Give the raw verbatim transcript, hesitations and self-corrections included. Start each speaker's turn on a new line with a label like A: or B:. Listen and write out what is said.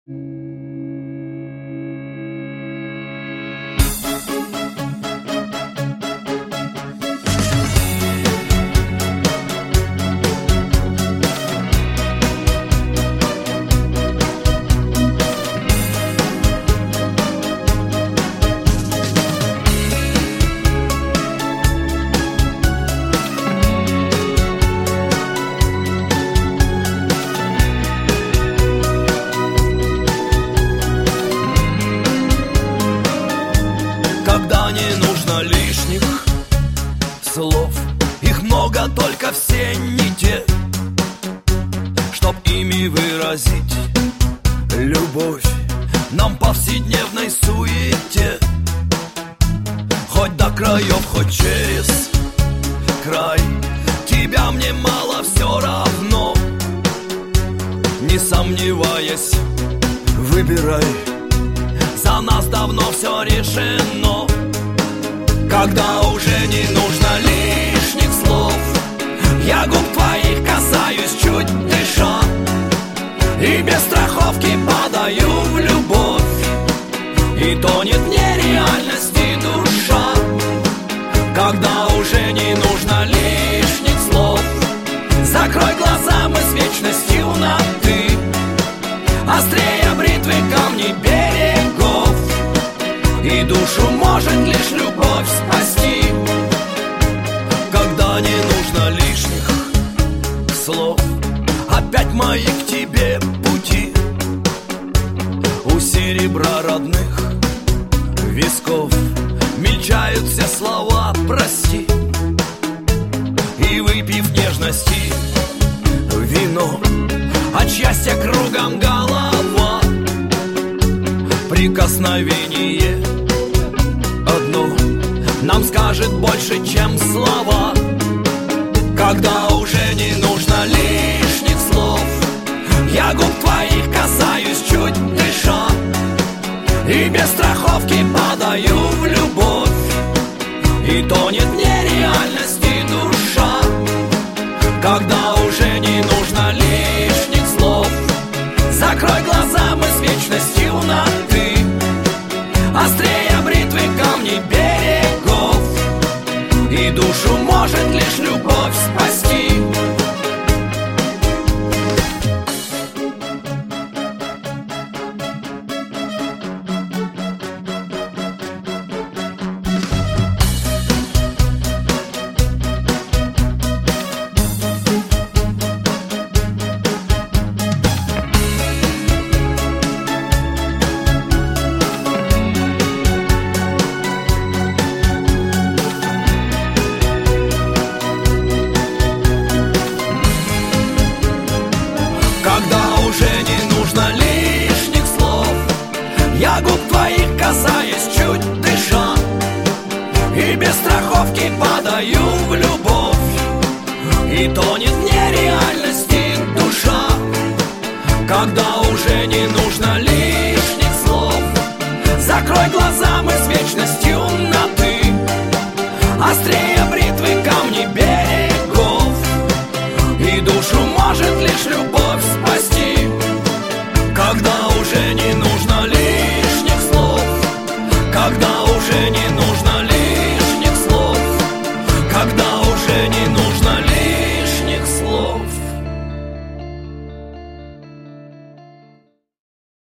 A: Когда не нужно лишних слов, их много, только все не те, чтоб ими выразить любовь нам повседневной суете. Хоть до краев, хоть через край, тебя мне мало, все равно. Не сомневаясь, выбирай, за нас давно все решено. Когда уже не нужно лишних слов, я губ твоих касаюсь, чуть дыша, и без страховки падаю в любовь, и тонет в нереальности душа. Когда уже не нужно лишних слов, закрой глаза, мы с вечностью на «ты», острее бритвы камни берегов, и душу может лишь любовь спасти. Когда не нужно лишних слов, опять мои к тебе пути, у серебра родных висков мельчают все слова «прости». И выпив нежности вино, от счастья кругом голова, прикосновение одно нам скажет больше, чем слова. Когда уже не нужно лишних слов, я губ твоих касаюсь, чуть дыша, и без страховки падаю в любовь, и тонет в нереальности душа. Когда уже не нужно лишних слов, закрой глаза, мы с вечностью на «ты», острее